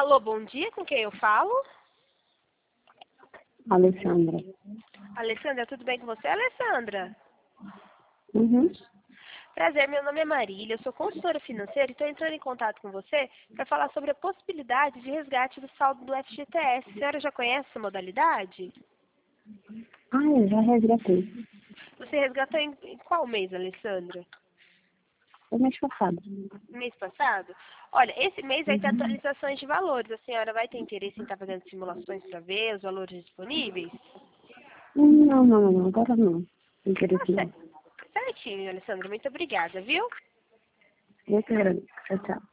Alô, bom dia, com quem eu falo? Alessandra. Alessandra, tudo bem com você, Alessandra? Uhum. Prazer, meu nome é Marília, eu sou consultora financeira e estou entrando em contato com você para falar sobre a possibilidade de resgate do saldo do FGTS. A senhora já conhece essa modalidade? Ah, eu já resgatei. Você resgatou em qual mês, Alessandra? Foi mês passado. Mês passado? Olha, esse mês vai ter Uhum. atualizações de valores. A senhora vai ter interesse em estar fazendo simulações para ver os valores disponíveis? Não. Agora não. Não Tá interesse não. certinho, Alessandra. Muito obrigada, viu? Eu que agradeço. Tchau, tchau.